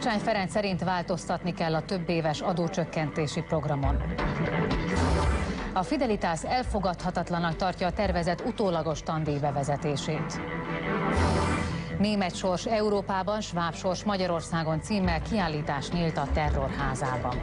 Gyurcsány Ferenc szerint változtatni kell a többéves adócsökkentési programon. A Fidelitas elfogadhatatlanak tartja a tervezett utólagos tandíj bevezetését. Német sors Európában, sváb sors Magyarországon címmel kiállítás nyílt a Terrorházában.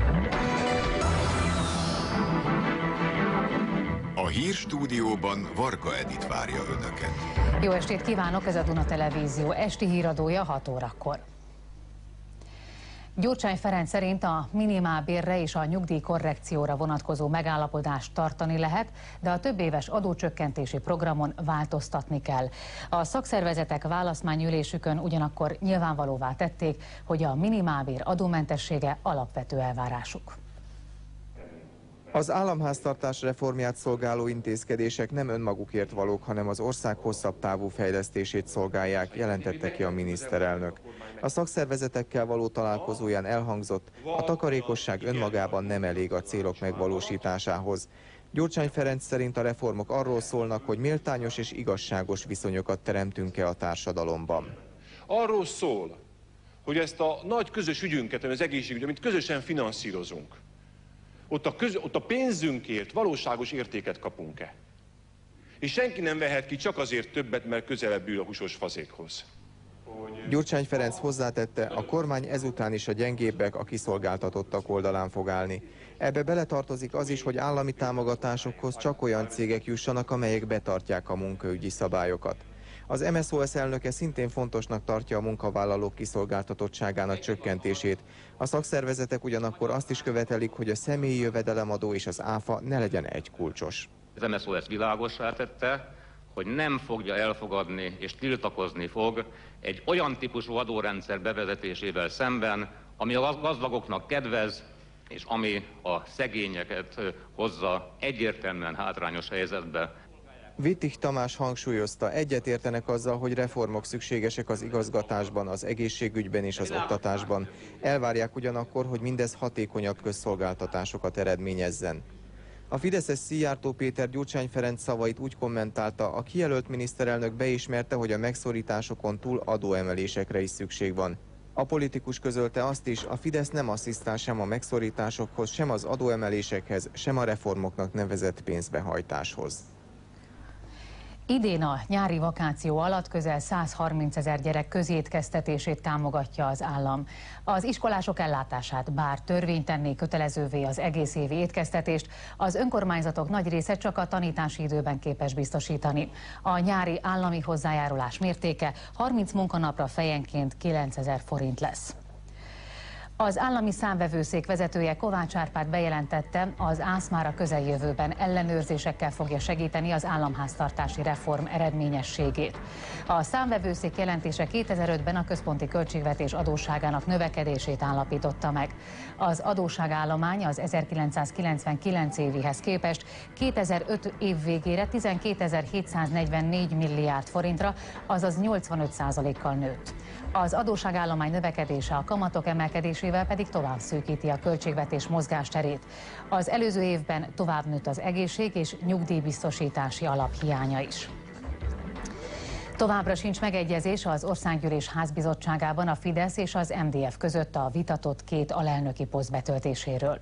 A hírstúdióban Varga Edit várja Önöket. Jó estét kívánok, ez a Duna Televízió esti híradója 6 órakor. Gyurcsány Ferenc szerint a minimálbérre és a nyugdíjkorrekcióra vonatkozó megállapodást tartani lehet, de a többéves adócsökkentési programon változtatni kell. A szakszervezetek választmányülésükön ugyanakkor nyilvánvalóvá tették, hogy a minimálbér adómentessége alapvető elvárásuk. Az államháztartás reformját szolgáló intézkedések nem önmagukért valók, hanem az ország hosszabb távú fejlesztését szolgálják, jelentette ki a miniszterelnök. A szakszervezetekkel való találkozóján elhangzott, a takarékosság önmagában nem elég a célok megvalósításához. Gyurcsány Ferenc szerint a reformok arról szólnak, hogy méltányos és igazságos viszonyokat teremtünk-e a társadalomban. Arról szól, hogy ezt a nagy közös ügyünket, az egészségügy, amit közösen finanszírozunk, ott a pénzünkért valóságos értéket kapunk-e? És senki nem vehet ki csak azért többet, mert közelebb ül a húsos fazékhoz. Gyurcsány Ferenc hozzátette, a kormány ezután is a gyengébbek, a kiszolgáltatottak oldalán fog állni. Ebbe beletartozik az is, hogy állami támogatásokhoz csak olyan cégek jussanak, amelyek betartják a munkaügyi szabályokat. Az MSZOS elnöke szintén fontosnak tartja a munkavállalók kiszolgáltatottságának csökkentését. A szakszervezetek ugyanakkor azt is követelik, hogy a személyi jövedelemadó és az áfa ne legyen egykulcsos. Az MSZOS világossá tette, hogy nem fogja elfogadni és tiltakozni fog egy olyan típusú adórendszer bevezetésével szemben, ami a gazdagoknak kedvez, és ami a szegényeket hozza egyértelműen hátrányos helyzetbe. Wittig Tamás hangsúlyozta, egyetértenek azzal, hogy reformok szükségesek az igazgatásban, az egészségügyben és az oktatásban. Elvárják ugyanakkor, hogy mindez hatékonyabb közszolgáltatásokat eredményezzen. A fideszes Szijjártó Péter Gyurcsány Ferenc szavait úgy kommentálta, a kijelölt miniszterelnök beismerte, hogy a megszorításokon túl adóemelésekre is szükség van. A politikus közölte azt is, a Fidesz nem asszisztál sem a megszorításokhoz, sem az adóemelésekhez, sem a reformoknak nevezett pénzbehajtáshoz. Idén a nyári vakáció alatt közel 130 000 gyerek közétkeztetését támogatja az állam. Az iskolások ellátását, bár törvény tenné kötelezővé az egész évi étkeztetést, az önkormányzatok nagy része csak a tanítási időben képes biztosítani. A nyári állami hozzájárulás mértéke 30 munkanapra fejenként 9000 forint lesz. Az állami számvevőszék vezetője Kovács Árpád bejelentette, az ÁSZ már a közeljövőben ellenőrzésekkel fogja segíteni az államháztartási reform eredményességét. A számvevőszék jelentése 2005-ben a központi költségvetés adósságának növekedését állapította meg. Az adósságállomány az 1999 évihez képest 2005 év végére 12.744 milliárd forintra, azaz 85%-kal nőtt. Az adósságállomány növekedése a kamatok emelkedésével pedig tovább szűkíti a költségvetés mozgásterét. Az előző évben tovább nőtt az egészség- és nyugdíjbiztosítási alap hiánya is. Továbbra sincs megegyezés az Országgyűlés Házbizottságában a Fidesz és az MDF között a vitatott 2 alelnöki poszt betöltéséről.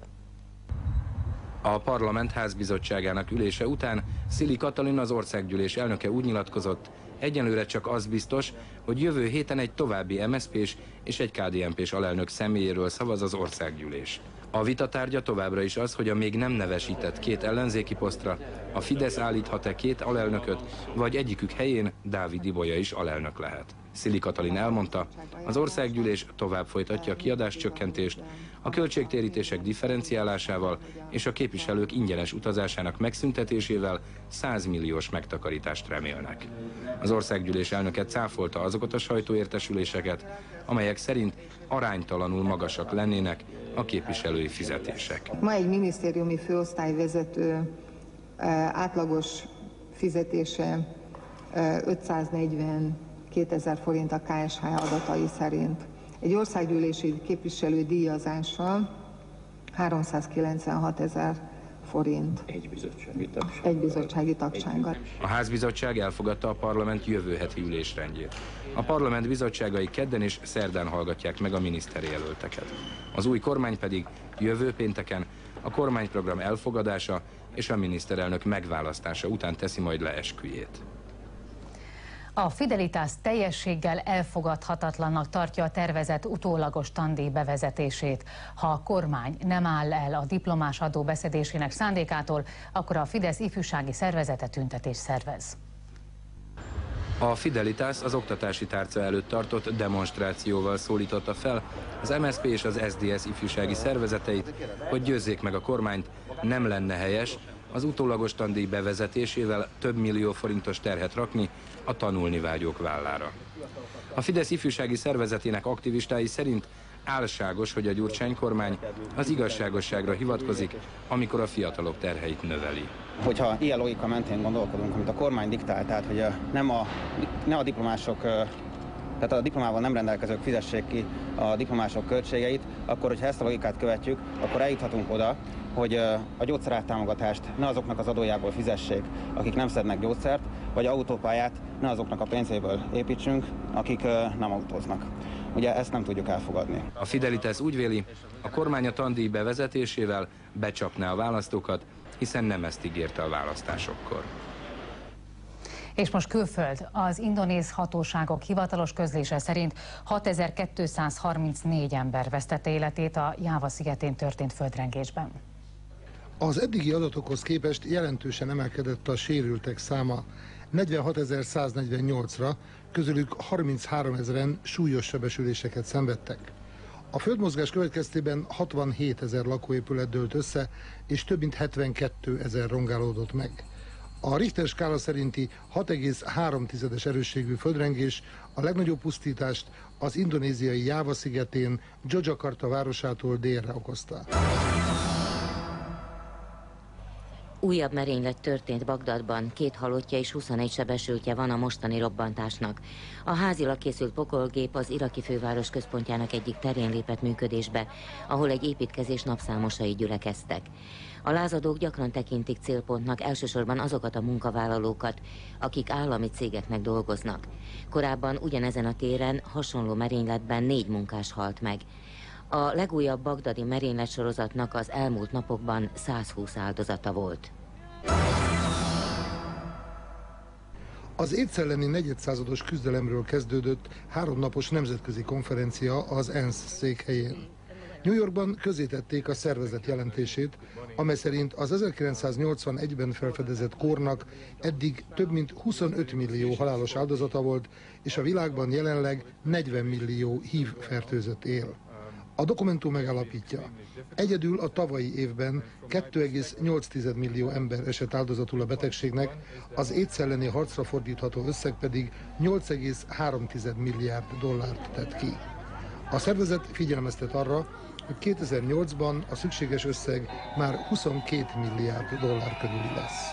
A Parlament Házbizottságának ülése után Szili Katalin, az Országgyűlés elnöke úgy nyilatkozott, egyelőre csak az biztos, hogy jövő héten egy további MSZP-s és egy KDNP-s alelnök személyéről szavaz az Országgyűlés. A vita tárgya továbbra is az, hogy a még nem nevesített 2 ellenzéki posztra a Fidesz állíthat-e 2 alelnököt, vagy egyikük helyén Dávid Ibolya is alelnök lehet. Szili Katalin elmondta, az Országgyűlés tovább folytatja a kiadáscsökkentést, a költségtérítések differenciálásával és a képviselők ingyenes utazásának megszüntetésével 100 milliós megtakarítást remélnek. Az Országgyűlés elnöke cáfolta azokat a sajtóértesüléseket, amelyek szerint aránytalanul magasak lennének a képviselői fizetések. Ma egy minisztériumi főosztályvezető átlagos fizetése 542 000 forint a KSH adatai szerint. Egy országgyűlési képviselő díjazása 396 000 forint. Egy bizottsági tagsággal. A házbizottság elfogadta a parlament jövő heti ülésrendjét. A parlament bizottságai kedden és szerdán hallgatják meg a miniszterjelölteket. Az új kormány pedig jövő pénteken a kormányprogram elfogadása és a miniszterelnök megválasztása után teszi majd le esküjét. A Fidelitas teljességgel elfogadhatatlannak tartja a tervezett utólagos tandíj bevezetését. Ha a kormány nem áll el a diplomás adó beszedésének szándékától, akkor a Fidesz ifjúsági szervezete tüntetést szervez. A Fidelitas az oktatási tárca előtt tartott demonstrációval szólította fel az MSZP és az SZDSZ ifjúsági szervezeteit, hogy győzzék meg a kormányt, nem lenne helyes az utólagos tandíj bevezetésével több millió forintos terhet rakni a tanulni vágyók vállára. A Fidesz ifjúsági szervezetének aktivistái szerint álságos, hogy a Gyurcsány kormány az igazságosságra hivatkozik, amikor a fiatalok terheit növeli. Hogyha ilyen logika mentén gondolkodunk, amit a kormány diktál, tehát hogy ne a diplomások, tehát a diplomával nem rendelkezők fizessék ki a diplomások költségeit, akkor, hogyha ezt a logikát követjük, akkor eljuthatunk oda, hogy a gyógyszeráttámogatást ne azoknak az adójából fizessék, akik nem szednek gyógyszert, vagy autópályát ne azoknak a pénzéből építsünk, akik nem autóznak. Ugye ezt nem tudjuk elfogadni. A Fidelitas úgy véli, a kormány a tandíj bevezetésével becsapná a választókat, hiszen nem ezt ígérte a választásokkor. És most külföld. Az indonéz hatóságok hivatalos közlése szerint 6234 ember vesztette életét a Jáva szigetén történt földrengésben. Az eddigi adatokhoz képest jelentősen emelkedett a sérültek száma 46.148-ra, közülük 33 000-en súlyos sebesüléseket szenvedtek. A földmozgás következtében 67 000 lakóépület dőlt össze, és több mint 72 000 rongálódott meg. A Richter skála szerinti 6,3-es erősségű földrengés a legnagyobb pusztítást az indonéziai Jáva szigetén, Dzsadzsakarta városától délre okozta. Újabb merénylet történt Bagdadban, 2 halottja és 21 sebesültje van a mostani robbantásnak. A házilag készült pokolgép az iraki főváros központjának egyik terén lépett működésbe, ahol egy építkezés napszámosai gyülekeztek. A lázadók gyakran tekintik célpontnak elsősorban azokat a munkavállalókat, akik állami cégeknek dolgoznak. Korábban ugyanezen a téren hasonló merényletben 4 munkás halt meg. A legújabb bagdadi merényletsorozatnak az elmúlt napokban 120 áldozata volt. Az AIDS elleni negyedszázados küzdelemről kezdődött 3 napos nemzetközi konferencia az ENSZ székhelyén. New Yorkban közzétették a szervezet jelentését, amely szerint az 1981-ben felfedezett kórnak eddig több mint 25 millió halálos áldozata volt, és a világban jelenleg 40 millió HIV fertőzött él. A dokumentum megállapítja, egyedül a tavalyi évben 2,8 millió ember esett áldozatul a betegségnek, az AIDS elleni harcra fordítható összeg pedig 8,3 milliárd dollárt tett ki. A szervezet figyelmeztet arra, hogy 2008-ban a szükséges összeg már 22 milliárd dollár körüli lesz.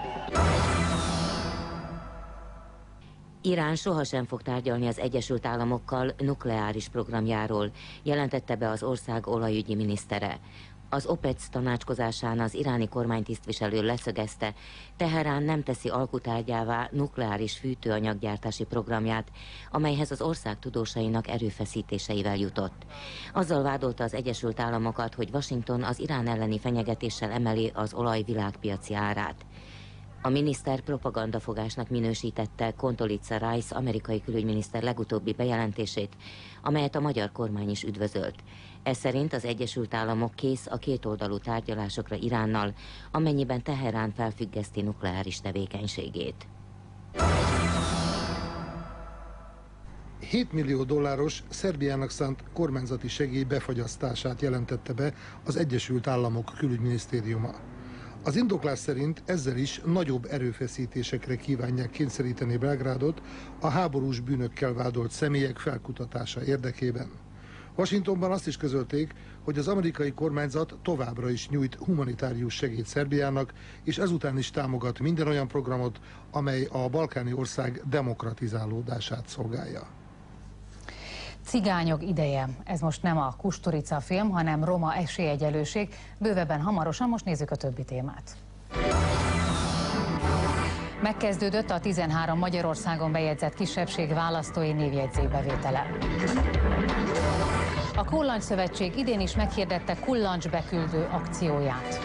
Irán sohasem fog tárgyalni az Egyesült Államokkal nukleáris programjáról, jelentette be az ország olajügyi minisztere. Az OPEC tanácskozásán az iráni kormánytisztviselő leszögezte, Teherán nem teszi alkutárgyává nukleáris fűtőanyaggyártási programját, amelyhez az ország tudósainak erőfeszítéseivel jutott. Azzal vádolta az Egyesült Államokat, hogy Washington az Irán elleni fenyegetéssel emeli az olaj világpiaci árát. A miniszter propagandafogásnak minősítette Condoleezza Rice amerikai külügyminiszter legutóbbi bejelentését, amelyet a magyar kormány is üdvözölt. Ez szerint az Egyesült Államok kész a kétoldalú tárgyalásokra Iránnal, amennyiben Teherán felfüggeszti nukleáris tevékenységét. 7 millió dolláros Szerbiának szánt kormányzati segély befagyasztását jelentette be az Egyesült Államok külügyminisztériuma. Az indoklás szerint ezzel is nagyobb erőfeszítésekre kívánják kényszeríteni Belgrádot a háborús bűnökkel vádolt személyek felkutatása érdekében. Washingtonban azt is közölték, hogy az amerikai kormányzat továbbra is nyújt humanitárius segélyt Szerbiának, és ezután is támogat minden olyan programot, amely a balkáni ország demokratizálódását szolgálja. Cigányok ideje. Ez most nem a Kusturica film, hanem roma esélyegyenlőség. Bővebben hamarosan, most nézzük a többi témát. Megkezdődött a 13 Magyarországon bejegyzett kisebbség választói névjegyzékbevétele. A Kullancs Szövetség idén is meghirdette kullancsbeküldő akcióját.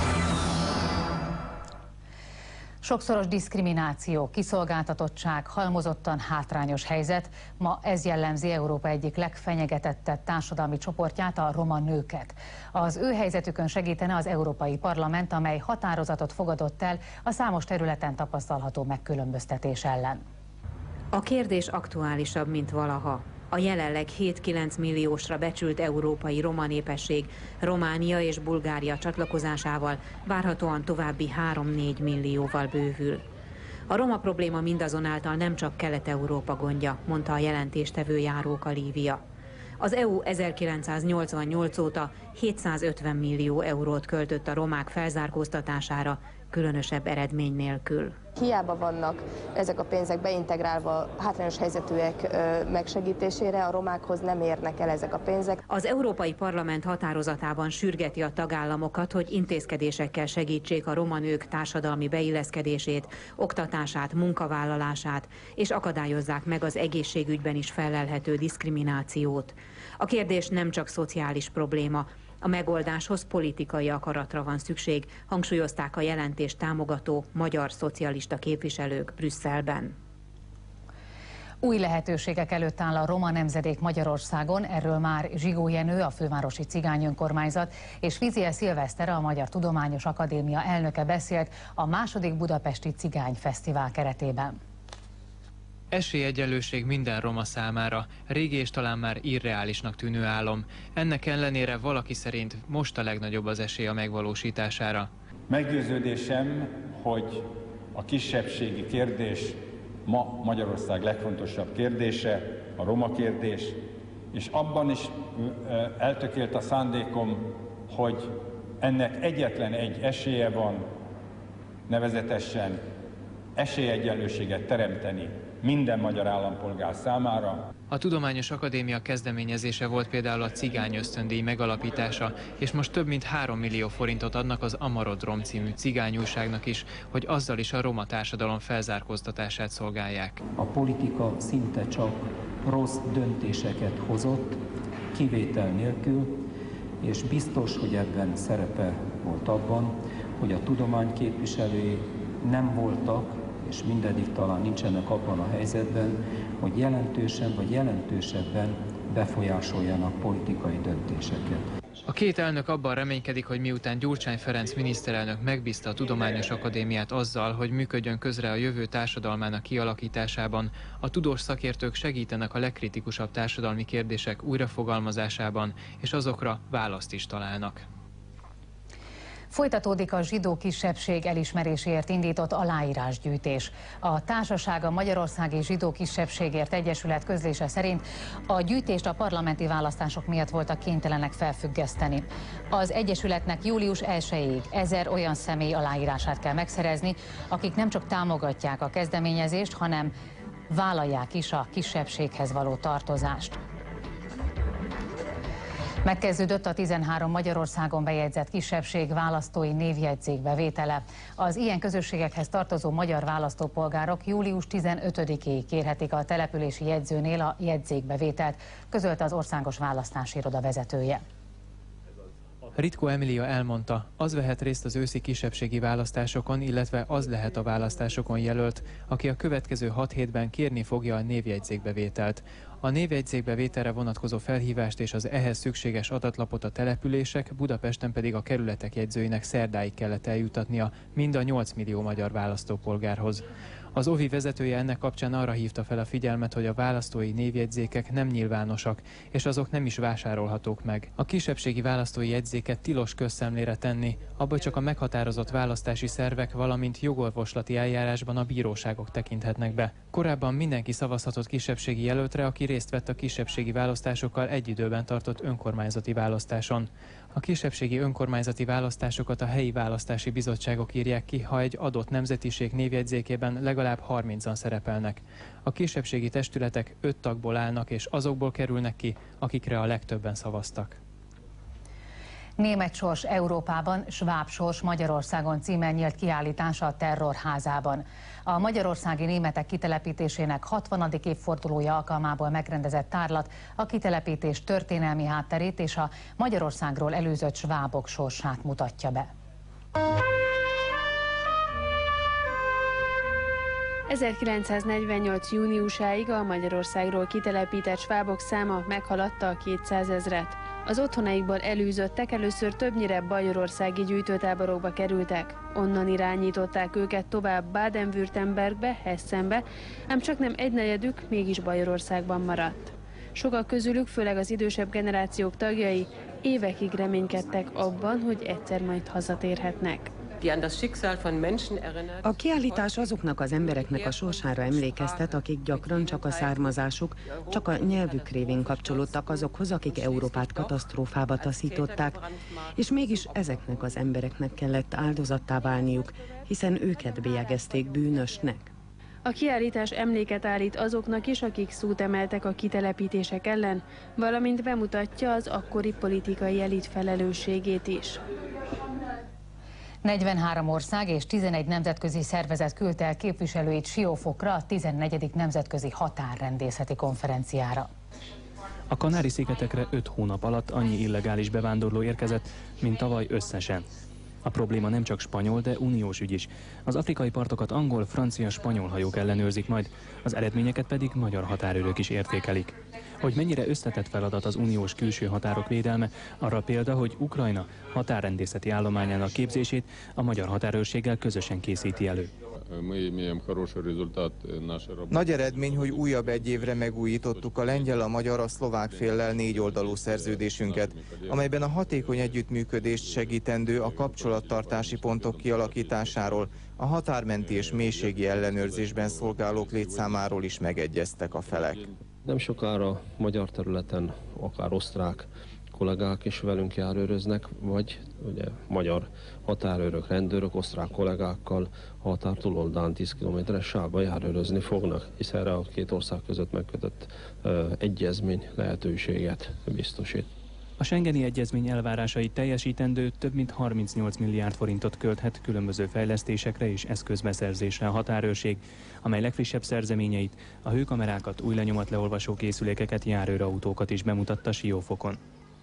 Sokszoros diszkrimináció, kiszolgáltatottság, halmozottan hátrányos helyzet. Ma ez jellemzi Európa egyik legfenyegetettebb társadalmi csoportját, a roma nőket. Az ő helyzetükön segítene az Európai Parlament, amely határozatot fogadott el a számos területen tapasztalható megkülönböztetés ellen. A kérdés aktuálisabb, mint valaha. A jelenleg 7-9 milliósra becsült európai roma népesség Románia és Bulgária csatlakozásával várhatóan további 3-4 millióval bővül. A roma probléma mindazonáltal nem csak Kelet-Európa gondja, mondta a jelentéstevő Járóka Lívia. Az EU 1988 óta 750 millió eurót költött a romák felzárkóztatására, különösebb eredmény nélkül. Hiába vannak ezek a pénzek beintegrálva hátrányos helyzetűek megsegítésére, a romákhoz nem érnek el ezek a pénzek. Az Európai Parlament határozatában sürgeti a tagállamokat, hogy intézkedésekkel segítsék a roma nők társadalmi beilleszkedését, oktatását, munkavállalását, és akadályozzák meg az egészségügyben is fellelhető diszkriminációt. A kérdés nem csak szociális probléma, a megoldáshoz politikai akaratra van szükség, hangsúlyozták a jelentést támogató magyar szocialista képviselők Brüsszelben. Új lehetőségek előtt áll a roma nemzedék Magyarországon, erről már Zsigó Jenő, a fővárosi cigány önkormányzat, és Fiziel Szilveszter, a Magyar Tudományos Akadémia elnöke beszélt a második budapesti cigányfesztivál keretében. Esélyegyenlőség minden roma számára, régi és talán már irreálisnak tűnő álom. Ennek ellenére valaki szerint most a legnagyobb az esély a megvalósítására. Meggyőződésem, hogy a kisebbségi kérdés ma Magyarország legfontosabb kérdése, a roma kérdés, és abban is eltökélt a szándékom, hogy ennek egyetlen egy esélye van, nevezetesen esélyegyenlőséget teremteni minden magyar állampolgár számára. A Tudományos Akadémia kezdeményezése volt például a cigány ösztöndíj megalapítása, és most több mint 3 millió forintot adnak az Amarodrom című cigányújságnak is, hogy azzal is a roma társadalom felzárkóztatását szolgálják. A politika szinte csak rossz döntéseket hozott, kivétel nélkül, és biztos, hogy ebben szerepe volt abban, hogy a tudomány képviselői nem voltak, és mindeddig talán nincsenek abban a helyzetben, hogy jelentősen vagy jelentősebben befolyásoljanak politikai döntéseket. A két elnök abban reménykedik, hogy miután Gyurcsány Ferenc miniszterelnök megbízta a Tudományos Akadémiát azzal, hogy működjön közre a jövő társadalmának kialakításában, a tudós szakértők segítenek a legkritikusabb társadalmi kérdések újrafogalmazásában, és azokra választ is találnak. Folytatódik a zsidó kisebbség elismeréséért indított aláírásgyűjtés. A Társaság a Magyarországi Zsidó Kisebbségért Egyesület közlése szerint a gyűjtést a parlamenti választások miatt voltak kénytelenek felfüggeszteni. Az Egyesületnek július 1-ig 1000 olyan személy aláírását kell megszerezni, akik nem csak támogatják a kezdeményezést, hanem vállalják is a kisebbséghez való tartozást. Megkezdődött a 13 Magyarországon bejegyzett kisebbség választói névjegyzékbevétele. Az ilyen közösségekhez tartozó magyar választópolgárok július 15-ig kérhetik a települési jegyzőnél a jegyzékbevételt, közölte az Országos Választási Iroda vezetője. Ritko Emilia elmondta, az vehet részt az őszi kisebbségi választásokon, illetve az lehet a választásokon jelölt, aki a következő 6 hétben kérni fogja a névjegyzékbevételt. A névjegyzékbevételre vonatkozó felhívást és az ehhez szükséges adatlapot a települések, Budapesten pedig a kerületek jegyzőinek szerdáig kellett eljutatnia mind a 8 millió magyar választópolgárhoz. Az OVI vezetője ennek kapcsán arra hívta fel a figyelmet, hogy a választói névjegyzékek nem nyilvánosak, és azok nem is vásárolhatók meg. A kisebbségi választói jegyzéket tilos közszemlére tenni, abba csak a meghatározott választási szervek, valamint jogorvoslati eljárásban a bíróságok tekinthetnek be. Korábban mindenki szavazhatott kisebbségi jelöltre, aki részt vett a kisebbségi választásokkal egy időben tartott önkormányzati választáson. A kisebbségi önkormányzati választásokat a helyi választási bizottságok írják ki, ha egy adott nemzetiség névjegyzékében legalább 30-an szerepelnek. A kisebbségi testületek 5 tagból állnak, és azokból kerülnek ki, akikre a legtöbben szavaztak. Német sors Európában, sváb sors Magyarországon címen nyílt kiállítása a Terrorházában. A magyarországi németek kitelepítésének 60. évfordulója alkalmából megrendezett tárlat a kitelepítés történelmi hátterét és a Magyarországról elűzött svábok sorsát mutatja be. 1948. júniusáig a Magyarországról kitelepített svábok száma meghaladta a 200 000-et. Az otthonaikból elűzöttek először többnyire bajorországi gyűjtőtáborokba kerültek. Onnan irányították őket tovább Baden-Württembergbe, Hessenbe, ám csaknem egynegyedük mégis Bajorországban maradt. Sokak közülük, főleg az idősebb generációk tagjai évekig reménykedtek abban, hogy egyszer majd hazatérhetnek. A kiállítás azoknak az embereknek a sorsára emlékeztet, akik gyakran csak a származásuk, csak a nyelvük révén kapcsolódtak azokhoz, akik Európát katasztrófába taszították, és mégis ezeknek az embereknek kellett áldozattá válniuk, hiszen őket bélyegezték bűnösnek. A kiállítás emléket állít azoknak is, akik szót emeltek a kitelepítések ellen, valamint bemutatja az akkori politikai elit felelősségét is. 43 ország és 11 nemzetközi szervezet küldte el képviselőit Siófokra a 14. nemzetközi határrendészeti konferenciára. A Kanári-szigetekre 5 hónap alatt annyi illegális bevándorló érkezett, mint tavaly összesen. A probléma nem csak spanyol, de uniós ügy is. Az afrikai partokat angol, francia, spanyol hajók ellenőrzik majd, az eredményeket pedig magyar határőrök is értékelik. Hogy mennyire összetett feladat az uniós külső határok védelme, arra példa, hogy Ukrajna határrendészeti állományának képzését a magyar határőrséggel közösen készíti elő. Nagy eredmény, hogy újabb egy évre megújítottuk a lengyel, a magyar, a szlovák féllel 4 oldalú szerződésünket, amelyben a hatékony együttműködést segítendő a kapcsolattartási pontok kialakításáról, a határmenti és mélységi ellenőrzésben szolgálók létszámáról is megegyeztek a felek. Nem sokára magyar területen akár osztrák kollégák is velünk járőröznek, vagy ugye magyar határőrök, rendőrök osztrák kollégákkal a határ túloldalán 10 km-es sávban járőrözni fognak, hisz erre a 2 ország között megkötött egyezmény lehetőséget biztosít. A Schengeni Egyezmény elvárásait teljesítendő több mint 38 milliárd forintot költhet különböző fejlesztésekre és eszközbeszerzésre a határőrség, amely legfrissebb szerzeményeit, a hőkamerákat, új lenyomatleolvasó készülékeket, járőrautókat is bemutatta Siófokon.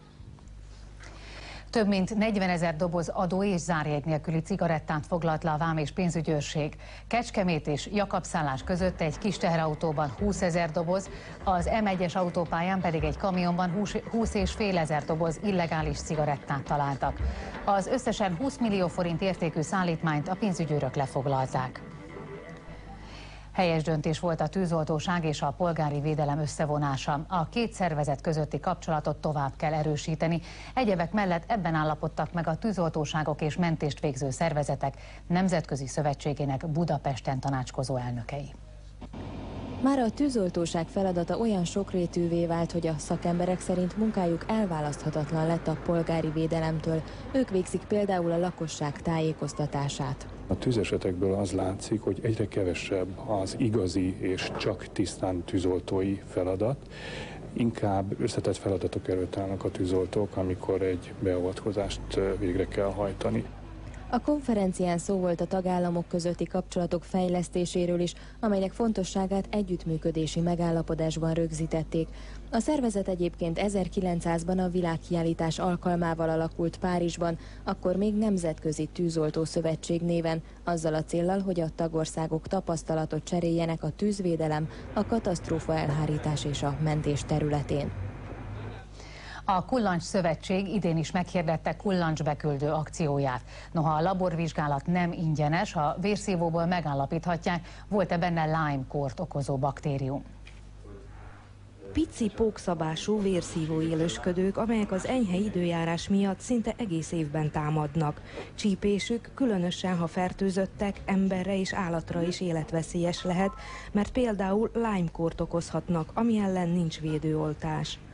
Több mint 40 000 doboz adó és zárjegy nélküli cigarettát foglalt le a vám és pénzügyőrség. Kecskemét és Jakabszállás között egy kis teherautóban 20 000 doboz, az M1-es autópályán pedig egy kamionban 20,5 ezer doboz illegális cigarettát találtak. Az összesen 20 millió forint értékű szállítmányt a pénzügyőrök lefoglalták. Helyes döntés volt a tűzoltóság és a polgári védelem összevonása. A 2 szervezet közötti kapcsolatot tovább kell erősíteni. Egyebek mellett ebben állapodtak meg a tűzoltóságok és mentést végző szervezetek nemzetközi szövetségének Budapesten tanácskozó elnökei. Már a tűzoltóság feladata olyan sokrétűvé vált, hogy a szakemberek szerint munkájuk elválaszthatatlan lett a polgári védelemtől. Ők végzik például a lakosság tájékoztatását. A tűzesetekből az látszik, hogy egyre kevesebb az igazi és csak tisztán tűzoltói feladat. Inkább összetett feladatok előtt állnak a tűzoltók, amikor egy beavatkozást végre kell hajtani. A konferencián szó volt a tagállamok közötti kapcsolatok fejlesztéséről is, amelynek fontosságát együttműködési megállapodásban rögzítették. A szervezet egyébként 1900-ban a világkiállítás alkalmával alakult Párizsban, akkor még Nemzetközi Tűzoltó Szövetség néven, azzal a céllal, hogy a tagországok tapasztalatot cseréljenek a tűzvédelem, a katasztrófa elhárítás és a mentés területén. A Kullancs Szövetség idén is meghirdette kullancsbeküldő akcióját. Noha a laborvizsgálat nem ingyenes, a vérszívóból megállapíthatják, volt-e benne Lyme-kórt okozó baktérium. Pici pókszabású vérszívó élősködők, amelyek az enyhe időjárás miatt szinte egész évben támadnak. Csípésük, különösen ha fertőzöttek, emberre és állatra is életveszélyes lehet, mert például Lyme-kórt okozhatnak, ami ellen nincs védőoltás.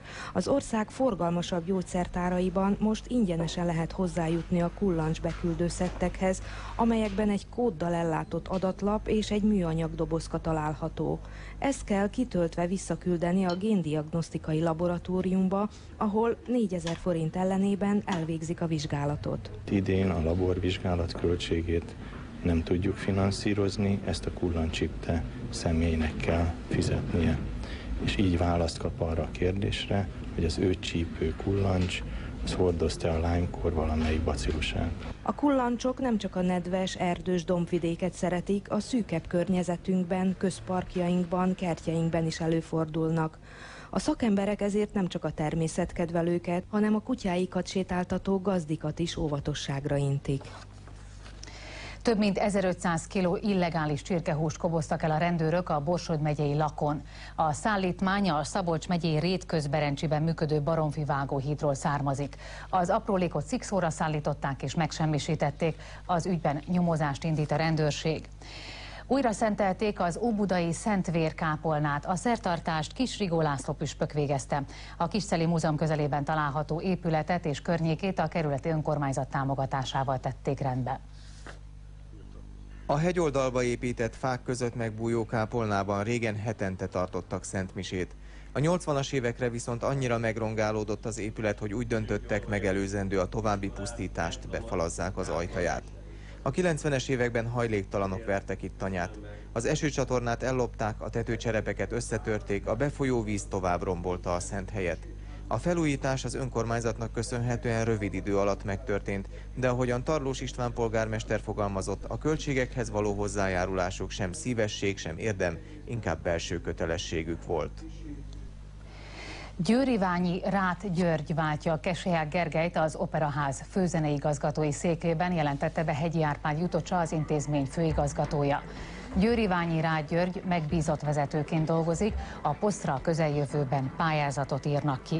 Az ország forgalmasabb gyógyszertáraiban most ingyenesen lehet hozzájutni a kullancs beküldő szettekhez, amelyekben egy kóddal ellátott adatlap és egy műanyag dobozka található. Ezt kell kitöltve visszaküldeni a géndiagnosztikai laboratóriumba, ahol 4000 forint ellenében elvégzik a vizsgálatot. Idén a laborvizsgálat költségét nem tudjuk finanszírozni, ezt a kullancsipte személynek kell fizetnie. És így választ kap arra a kérdésre, hogy az ő csípő kullancs, az hordozta a Lyme-kór valamelyik bacillusát. A kullancsok nem csak a nedves, erdős dombvidéket szeretik, a szűkebb környezetünkben, közparkjainkban, kertjeinkben is előfordulnak. A szakemberek ezért nem csak a természetkedvelőket, hanem a kutyáikat sétáltató gazdikat is óvatosságra intik. Több mint 1500 kg illegális csirkehúst koboztak el a rendőrök a Borsod megyei Lakon. A szállítmány a Szabolcs megyei Rétközberencsiben működő Baromfi vágóhídról származik. Az aprólékot szikszóra szállították és megsemmisítették. Az ügyben nyomozást indít a rendőrség. Újra szentelték az óbudai Szentvérkápolnát. A szertartást Kis Rigó László püspök végezte. A Kiscelli Múzeum közelében található épületet és környékét a kerületi önkormányzat támogatásával tették rendbe. A hegyoldalba épített fák között megbújó kápolnában régen hetente tartottak szentmisét. A 80-as évekre viszont annyira megrongálódott az épület, hogy úgy döntöttek, megelőzendő a további pusztítást, befalazzák az ajtaját. A 90-es években hajléktalanok vertek itt tanyát. Az esőcsatornát ellopták, a tetőcserepeket összetörték, a befolyó víz tovább rombolta a szent helyet. A felújítás az önkormányzatnak köszönhetően rövid idő alatt megtörtént, de ahogyan Tarlós István polgármester fogalmazott, a költségekhez való hozzájárulásuk sem szívesség, sem érdem, inkább belső kötelességük volt. Győriványi Ráth György váltja Keselyák Gergelyt az Operaház főzeneigazgatói székében, jelentette be Hegyi Árpád Jutocsa, az intézmény főigazgatója. Győriványi Ráth György megbízott vezetőként dolgozik, a posztra a közeljövőben pályázatot írnak ki.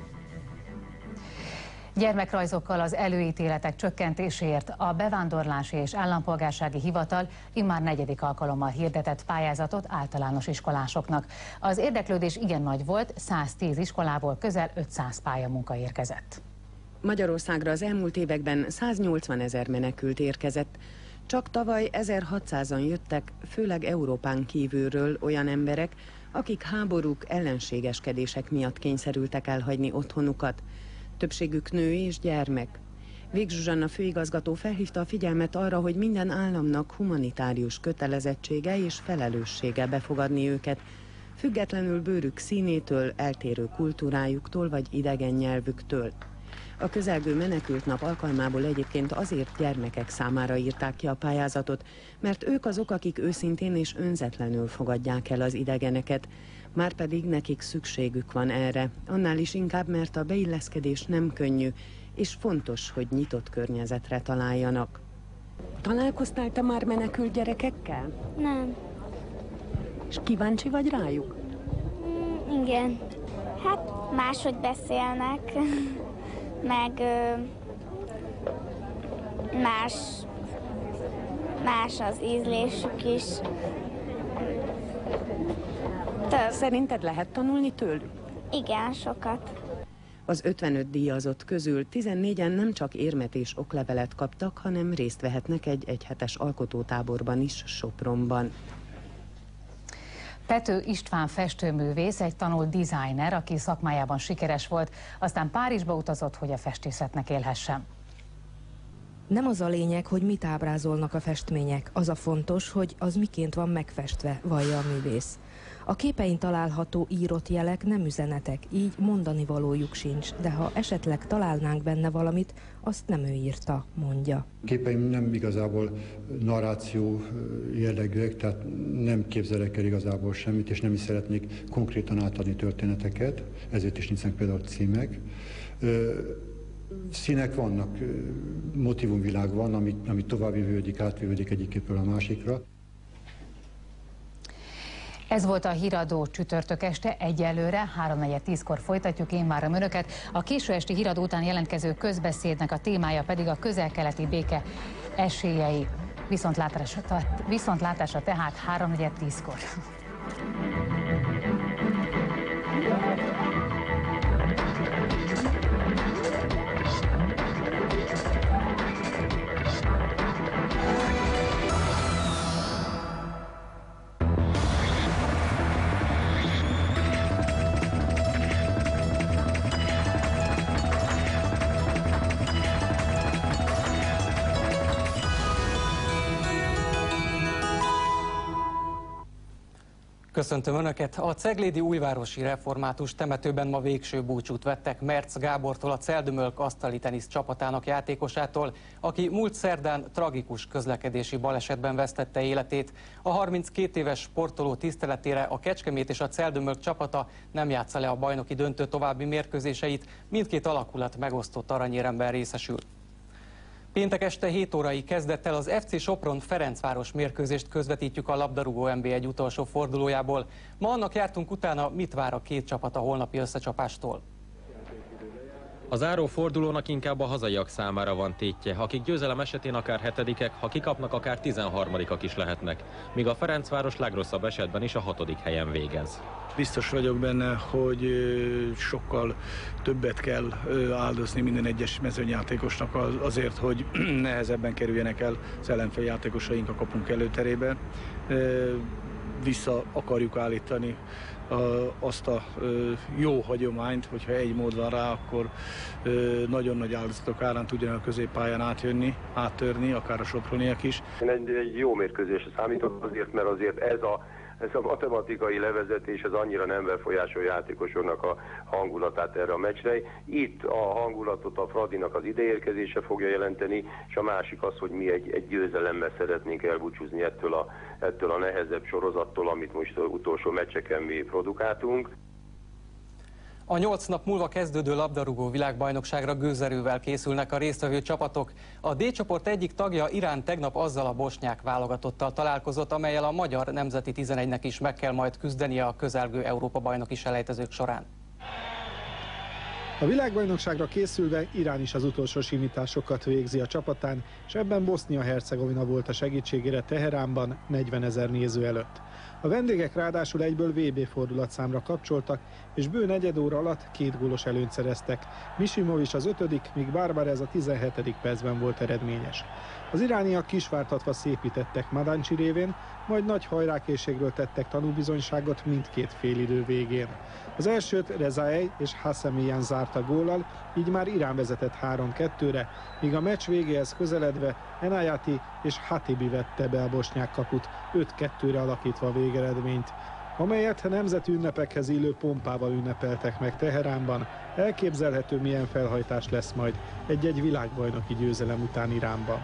Gyermekrajzokkal az előítéletek csökkentéséért a Bevándorlási és Állampolgársági Hivatal immár 4. alkalommal hirdetett pályázatot általános iskolásoknak. Az érdeklődés igen nagy volt, 110 iskolából közel 500 pályamunka érkezett. Magyarországra az elmúlt években 180 000 menekült érkezett. Csak tavaly 1600-an jöttek, főleg Európán kívülről olyan emberek, akik háborúk, ellenségeskedések miatt kényszerültek elhagyni otthonukat. Többségük nő és gyermek. Vég Zsuzsanna főigazgató felhívta a figyelmet arra, hogy minden államnak humanitárius kötelezettsége és felelőssége befogadni őket, függetlenül bőrük színétől, eltérő kultúrájuktól vagy idegen nyelvüktől. A közelgő menekült nap alkalmából egyébként azért gyermekek számára írták ki a pályázatot, mert ők azok, akik őszintén és önzetlenül fogadják el az idegeneket, márpedig nekik szükségük van erre, annál is inkább, mert a beilleszkedés nem könnyű, és fontos, hogy nyitott környezetre találjanak. Találkoztál te már menekült gyerekekkel? Nem. És kíváncsi vagy rájuk? Igen. Hát máshogy beszélnek, meg más az ízlésük is. Több. Szerinted lehet tanulni tőlük? Igen, sokat. Az 55 díjazott közül 14-en nem csak érmet és oklevelet kaptak, hanem részt vehetnek egy egyhetes alkotótáborban is Sopronban. Pető István festőművész, egy tanult designer, aki szakmájában sikeres volt, aztán Párizsba utazott, hogy a festészetnek élhessen. Nem az a lényeg, hogy mit ábrázolnak a festmények, az a fontos, hogy az miként van megfestve, vallja a művész. A képein található írott jelek nem üzenetek, így mondani valójuk sincs, de ha esetleg találnánk benne valamit, azt nem ő írta, mondja. Képeim nem igazából narráció jellegűek, tehát nem képzelek el igazából semmit, és nem is szeretnék konkrétan átadni történeteket, ezért is nincsenek például címek. Színek vannak, motivumvilág van, ami továbbjövődik, átvívődik egyik képről a másikra. Ez volt a Híradó csütörtök este, egyelőre 3:10-kor folytatjuk, én várom önöket. A késő esti Híradó után jelentkező közbeszédnek a témája pedig a közel-keleti béke esélyei. Viszontlátásra tehát 3:10-kor. Köszöntöm Önöket! A ceglédi újvárosi református temetőben ma végső búcsút vettek Merc Gábortól, a Celdömölk asztali tenisz csapatának játékosától, aki múlt szerdán tragikus közlekedési balesetben vesztette életét. A 32 éves sportoló tiszteletére a Kecskemét és a Celdömölk csapata nem játsza le a bajnoki döntő további mérkőzéseit, mindkét alakulat megosztott aranyéremben részesül. Péntek este 7 órai kezdett el az FC Sopron Ferencváros mérkőzést közvetítjük a labdarúgó NB1 utolsó fordulójából. Ma annak jártunk utána, mit vár a két csapat a holnapi összecsapástól. A záró fordulónak inkább a hazaiak számára van tétje, akik győzelem esetén akár hetedikek, ha kikapnak, akár 13-ak is lehetnek, míg a Ferencváros legrosszabb esetben is a 6. helyen végez. Biztos vagyok benne, hogy sokkal többet kell áldozni minden egyes mezőnyjátékosnak azért, hogy nehezebben kerüljenek el az ellenfél játékosaink a kapunk előterébe. Vissza akarjuk állítani azt a jó hagyományt, hogyha egy mód van rá, akkor nagyon nagy áldozatok árán tudjanak a középpályán áttörni, akár a soproniak is. Én egy jó mérkőzésre számítok azért, mert azért ez a matematikai levezetés az annyira nem befolyásol játékosoknak a hangulatát erre a meccsre. Itt a hangulatot a Fradinak az ideérkezése fogja jelenteni, és a másik az, hogy mi egy győzelemmel szeretnénk elbúcsúzni ettől a nehezebb sorozattól, amit most utolsó meccseken mi produkáltunk. A 8 nap múlva kezdődő labdarúgó világbajnokságra gőzerővel készülnek a résztvevő csapatok. A D csoport egyik tagja, Irán, tegnap azzal a bosnyák válogatottal találkozott, amellyel a magyar nemzeti 11-nek is meg kell majd küzdenie a közelgő Európa-bajnoki selejtezők során. A világbajnokságra készülve Irán is az utolsó simításokat végzi a csapatán, és ebben Bosznia-Hercegovina volt a segítségére Teheránban 40 000 néző előtt. A vendégek ráadásul egyből VB fordulatszámra kapcsoltak, és bő negyed óra alatt 2 gólos előnyt szereztek. Misimovic az 5., míg Barbarez a 17. percben volt eredményes. Az irániak kisvártatva szépítettek Madancsi révén, majd nagy hajrákészségről tettek tanúbizonyságot mindkét félidő végén. Az elsőt Rezaei és Hassemian zárta góllal, így már Irán vezetett 3-2-re, míg a meccs végéhez közeledve Enayati és Hatibi vette be a bosnyák kaput, 5-2-re alakítva a végeredményt, amelyet nemzeti ünnepekhez illő pompával ünnepeltek meg Teheránban. Elképzelhető, milyen felhajtás lesz majd egy-egy világbajnoki győzelem után Iránban.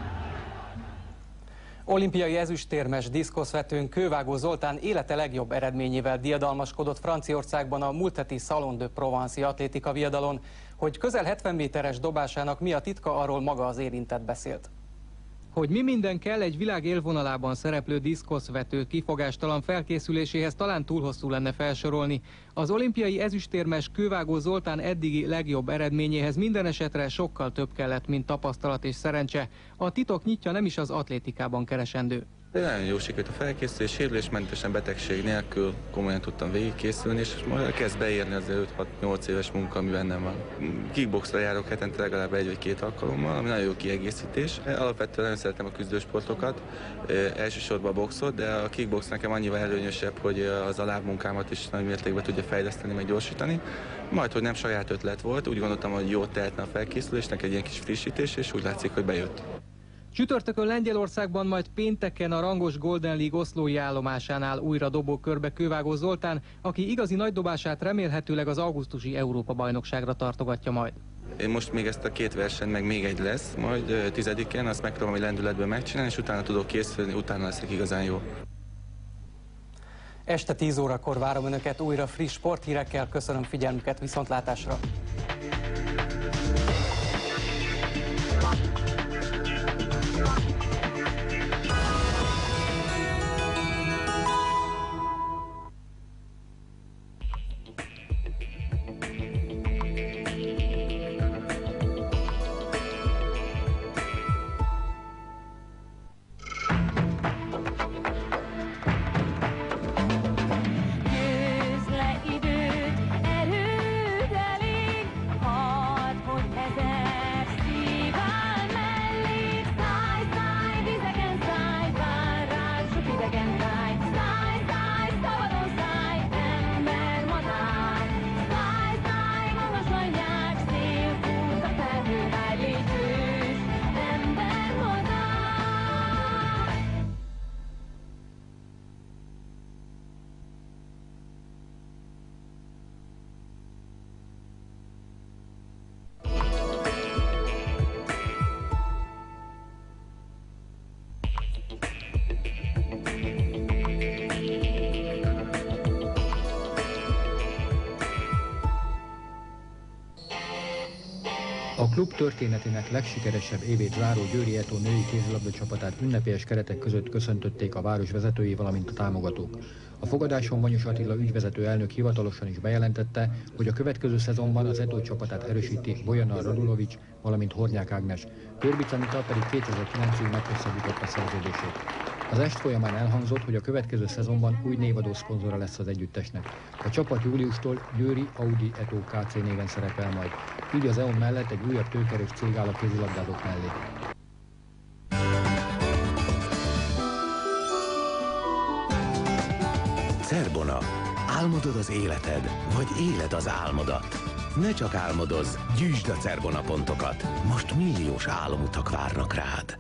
Olimpiai ezüstérmes diszkoszvetőn Kővágó Zoltán élete legjobb eredményével diadalmaskodott Franciaországban a múlt heti Salon de Provence-i atlétika viadalon. Hogy közel 70 méteres dobásának mi a titka, arról maga az érintett beszélt. Hogy mi minden kell egy világ élvonalában szereplő diszkoszvető kifogástalan felkészüléséhez, talán túl hosszú lenne felsorolni. Az olimpiai ezüstérmes Kővágó Zoltán eddigi legjobb eredményéhez minden esetre sokkal több kellett, mint tapasztalat és szerencse. A titok nyitja nem is az atlétikában keresendő. De nagyon jó sikerült a felkészülés, sérülésmentesen, betegség nélkül komolyan tudtam végigkészülni, és majd kezd beérni az 5-6-8 éves munka, ami bennem van. Kickboxra járok hetente legalább 1 vagy 2 alkalommal, ami nagyon jó kiegészítés. Alapvetően nagyon szeretem a küzdősportokat, elsősorban a boxot, de a kickbox nekem annyival előnyösebb, hogy az a lábmunkámat is nagy mértékben tudja fejleszteni, meg gyorsítani. Majd, hogy nem saját ötlet volt, úgy gondoltam, hogy jót tehetne a felkészülésnek egy ilyen kis frissítés, és úgy látszik, hogy bejött. Csütörtökön Lengyelországban, majd pénteken a rangos Golden League oszlói állomásánál újra dobókörbe Kővágó Zoltán, aki igazi nagydobását remélhetőleg az augusztusi Európa-bajnokságra tartogatja majd. Én most még ezt a 2 versenyt, meg még egy lesz, majd 10-én azt megpróbálom egy lendületből megcsinálni, és utána tudok készülni, utána leszek igazán jó. Este 10 órakor várom Önöket újra friss sporthírekkel, köszönöm figyelmüket, viszontlátásra! Időt erőd elég. klub történetének legsikeresebb évét záró Győri Eto női kézilabda csapatát ünnepélyes keretek között köszöntötték a város vezetői, valamint a támogatók. A fogadáson Vanyos Attila ügyvezető elnök hivatalosan is bejelentette, hogy a következő szezonban az Eto csapatát erősíti Bojana Radulovics, valamint Hornyák Ágnes. Körbic Anita pedig 2009-ig meghosszabbította szerződését. Az est folyamán elhangzott, hogy a következő szezonban új névadó szponzora lesz az együttesnek. A csapat júliustól Győri Audi Eto KC néven szerepel majd. Így az EON mellett egy újabb tőkerős cég áll a kézilabdázók mellé. Cerbona. Álmodod az életed, vagy éled az álmodat? Ne csak álmodozz, gyűjtsd a Cerbona pontokat. Most milliós álomutak várnak rád.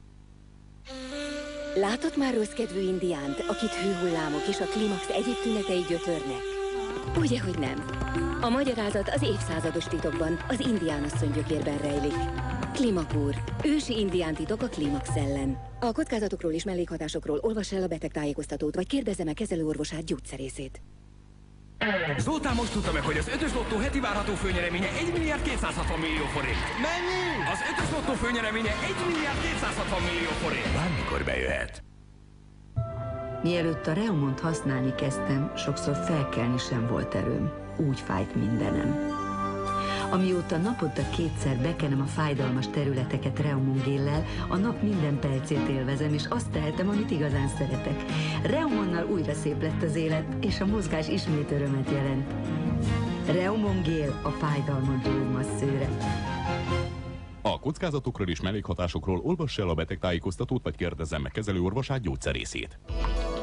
Látott már rosszkedvű indiánt, akit hőhullámok és a klímax egyéb tünetei gyötörnek? Ugye, hogy nem? A magyarázat az évszázados titokban, az indiánasszony gyökérben rejlik. Klimapúr. Ősi indián titok a klímax ellen. A kockázatokról és mellékhatásokról olvass el a betegtájékoztatót, vagy kérdezze meg kezelőorvosát, gyógyszerészét. Zoltán most tudta meg, hogy az 5-ös lottó heti várható főnyereménye 1 milliárd 260 millió forint. Mennyi? Az 5-ös lottó főnyereménye 1 milliárd 260 millió forint. Bármikor bejöhet. Mielőtt a Reumont használni kezdtem, sokszor felkelni sem volt erőm. Úgy fájt mindenem. Amióta naponta 2-szer bekenem a fájdalmas területeket Reumon géllel, a nap minden percét élvezem, és azt tehetem, amit igazán szeretek. Reumonnal újra szép lett az élet, és a mozgás ismét örömet jelent. Reumon gél a fájdalmat gyógymasszőre. A kockázatokról és mellékhatásokról olvass el a betegtájékoztatót, vagy kérdezzen meg kezelőorvosát, gyógyszerészét.